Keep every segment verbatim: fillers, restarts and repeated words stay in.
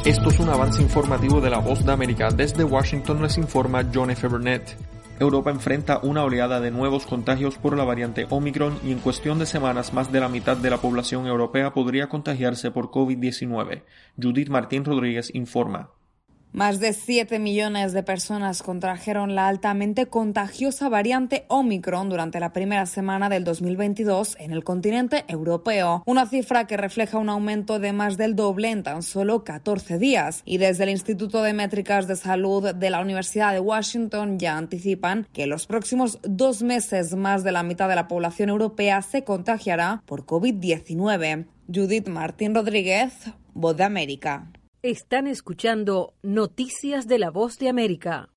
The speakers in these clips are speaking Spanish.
Esto es un avance informativo de La Voz de América. Desde Washington les informa John F. Burnett. Europa enfrenta una oleada de nuevos contagios por la variante Omicron y en cuestión de semanas más de la mitad de la población europea podría contagiarse por COVID diecinueve. Judith Martín Rodríguez informa. Más de siete millones de personas contrajeron la altamente contagiosa variante Omicron durante la primera semana del dos mil veintidós en el continente europeo, una cifra que refleja un aumento de más del doble en tan solo catorce días. Y desde el Instituto de Métricas de Salud de la Universidad de Washington ya anticipan que en los próximos dos meses más de la mitad de la población europea se contagiará por COVID diecinueve. Judith Martín Rodríguez, Voz de América. Están escuchando Noticias de la Voz de América.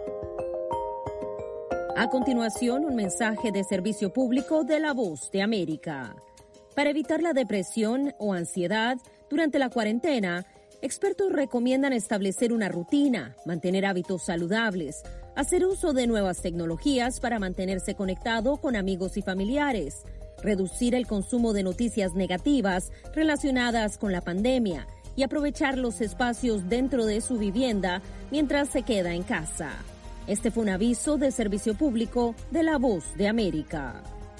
A continuación, un mensaje de servicio público de la Voz de América. Para evitar la depresión o ansiedad durante la cuarentena, expertos recomiendan establecer una rutina, mantener hábitos saludables, hacer uso de nuevas tecnologías para mantenerse conectado con amigos y familiares, reducir el consumo de noticias negativas relacionadas con la pandemia, y aprovechar los espacios dentro de su vivienda mientras se queda en casa. Este fue un aviso de servicio público de La Voz de América.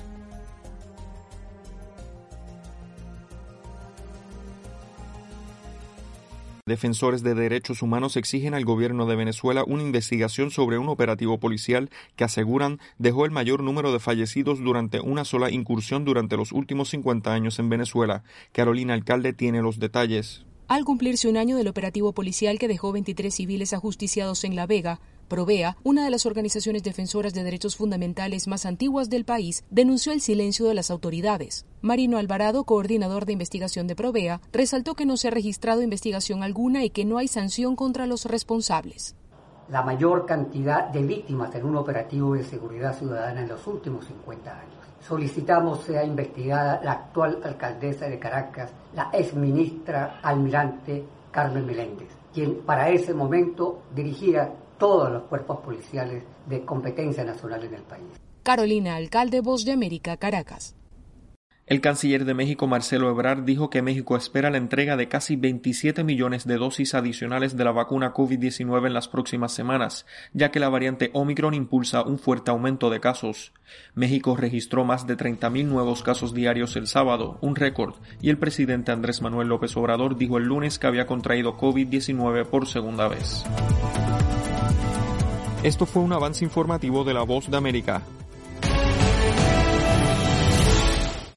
Defensores de derechos humanos exigen al gobierno de Venezuela una investigación sobre un operativo policial que aseguran dejó el mayor número de fallecidos durante una sola incursión durante los últimos cincuenta años en Venezuela. Carolina Alcalde tiene los detalles. Al cumplirse un año del operativo policial que dejó veintitrés civiles ajusticiados en La Vega, Provea, una de las organizaciones defensoras de derechos fundamentales más antiguas del país, denunció el silencio de las autoridades. Marino Alvarado, coordinador de investigación de Provea, resaltó que no se ha registrado investigación alguna y que no hay sanción contra los responsables. La mayor cantidad de víctimas en un operativo de seguridad ciudadana en los últimos cincuenta años. Solicitamos sea investigada la actual alcaldesa de Caracas, la exministra almirante Carmen Meléndez, quien para ese momento dirigía todos los cuerpos policiales de competencia nacional en el país. Carolina Alcalde, Voz de América, Caracas. El canciller de México, Marcelo Ebrard, dijo que México espera la entrega de casi veintisiete millones de dosis adicionales de la vacuna COVID diecinueve en las próximas semanas, ya que la variante Omicron impulsa un fuerte aumento de casos. México registró más de treinta mil nuevos casos diarios el sábado, un récord, y el presidente Andrés Manuel López Obrador dijo el lunes que había contraído COVID diecinueve por segunda vez. Esto fue un avance informativo de La Voz de América.